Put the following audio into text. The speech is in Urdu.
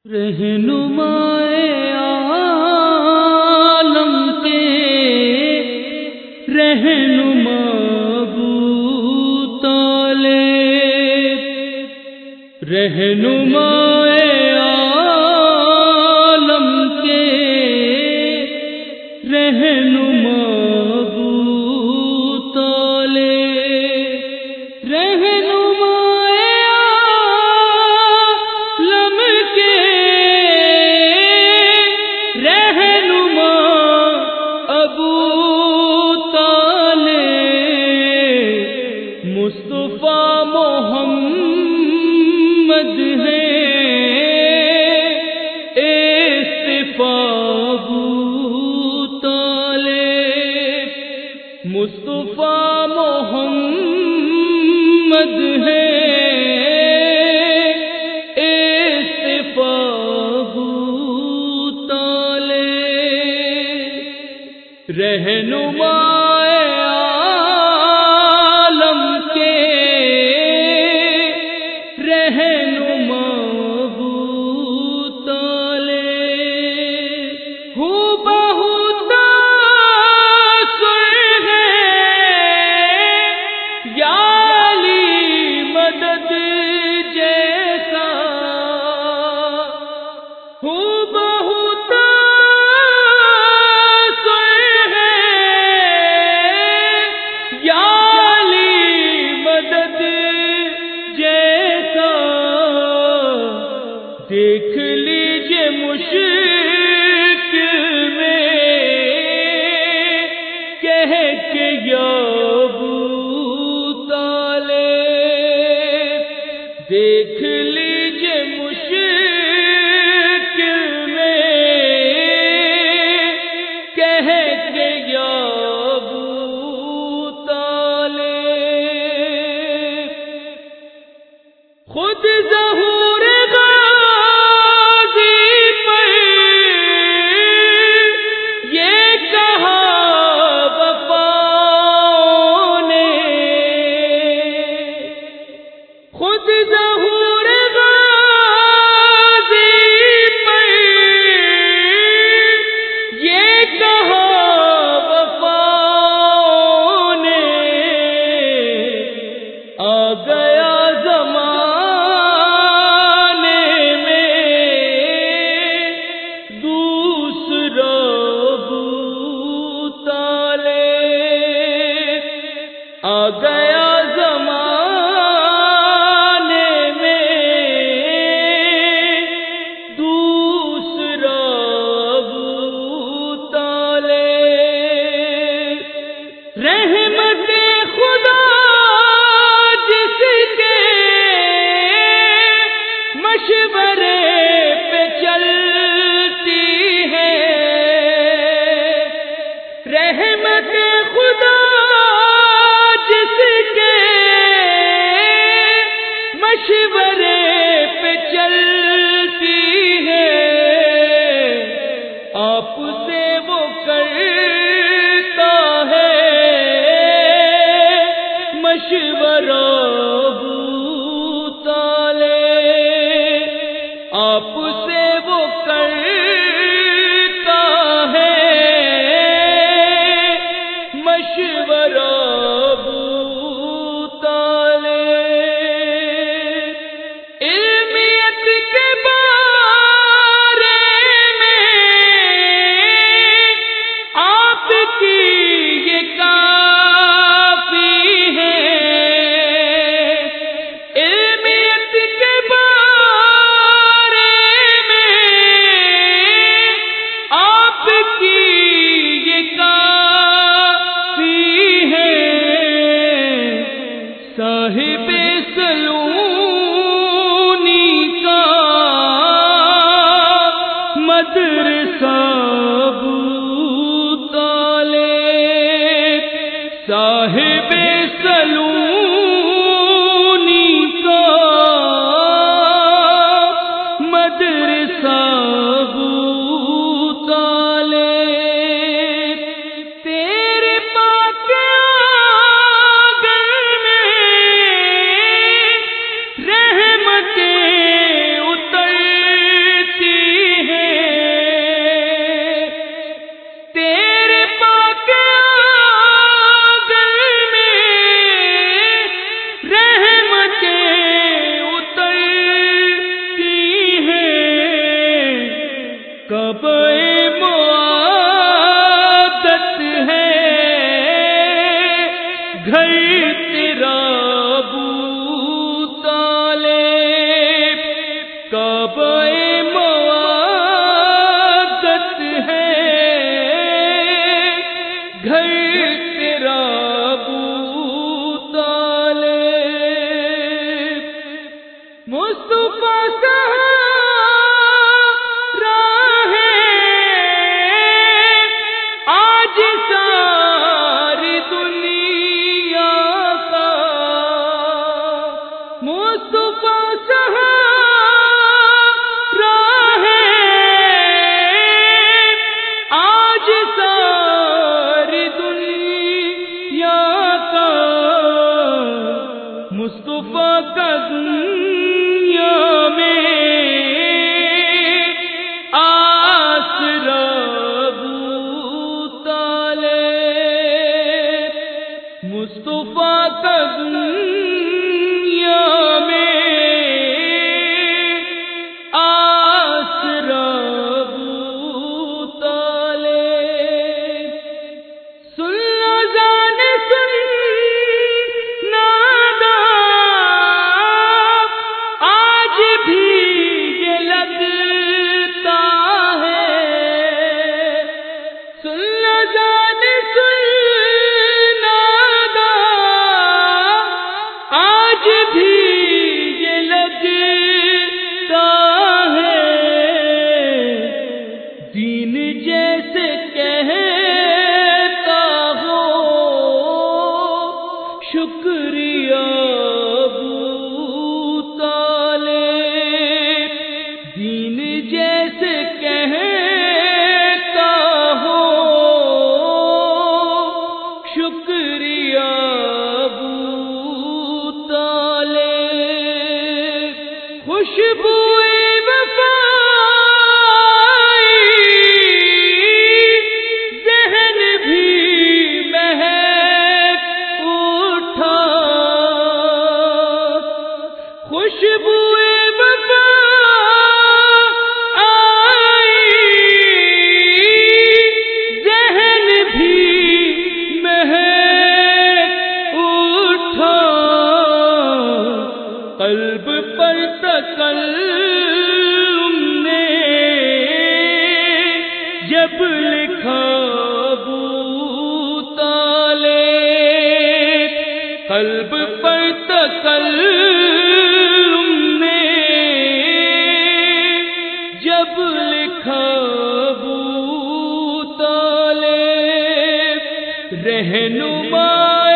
رہنمائے عالم کے رہنما ابو طالب، رہنمائے عالم کے رہنما ابو طالب، رہنمائے عالم کے رہنما ابو طالب، مصطفیٰ محمد ہے اصطفیٰ ابو طالب، مصطفیٰ محمد ہے اصطفیٰ ابو طالب، رہنمائے عالم کے رہنما ابو طالب، ہو بہت تاثر ہے یا علی مدد جیسا، ہو بہت تاثر ہے یا علی مدد جیسا، دیکھ لیجئے مشکل میں کہہ کے یا ابو طالب، دیکھ لیجئے مشکل میں کہہ کے یا ابو طالب، خود ظہور غازی پر یہ کہا وفا نے، خود ظہور غازی پر یہ کہا وفا نے، آ گیا زمانے میں دوسرا ابو طالب، آ گیا زمانے میں دوسرا ابو طالب، رحمت خدا جس کے مشورے پہ چلتی ہے، رحمت خدا جس کے مشورے پہ چلتی ہے، آپ سے وہ کرتا ہے مشورہ ابو طالب، آپ سے وہ کرتا ہے مشورہ ابو طالب، علمیت کے بارے میں آپ کی یہ کافی ہے، علمیت کے بارے میں آپ کی یہ کافی ہے، صاحب سلونی کا مدرسہ ابو طالب، صاحب سلونی کا مدرسہ ابو طالب، تیرے پاک آنگن میں رحمتیں اترتی کعبہ معادت ہے گھر تیرا ابو طالب، کعبہ معادت ہے گھر تیرا ابو طالب، مصطفیٰ مصطفیٰ کا دنیا میں آسرا ابو طالب، مصطفیٰ کا دنیا میں آسرا ابو طالب، سن لو جان سن جیسے کہتا ہو شکریہ ابو طالب، دین جیسے کہتا ہو شکریہ ابو طالب، خوشبو قلب پر تکلم نے جب لکھا ابو طالب، قلب پر تکلم نے جب لکھا ابو طالب، رہنما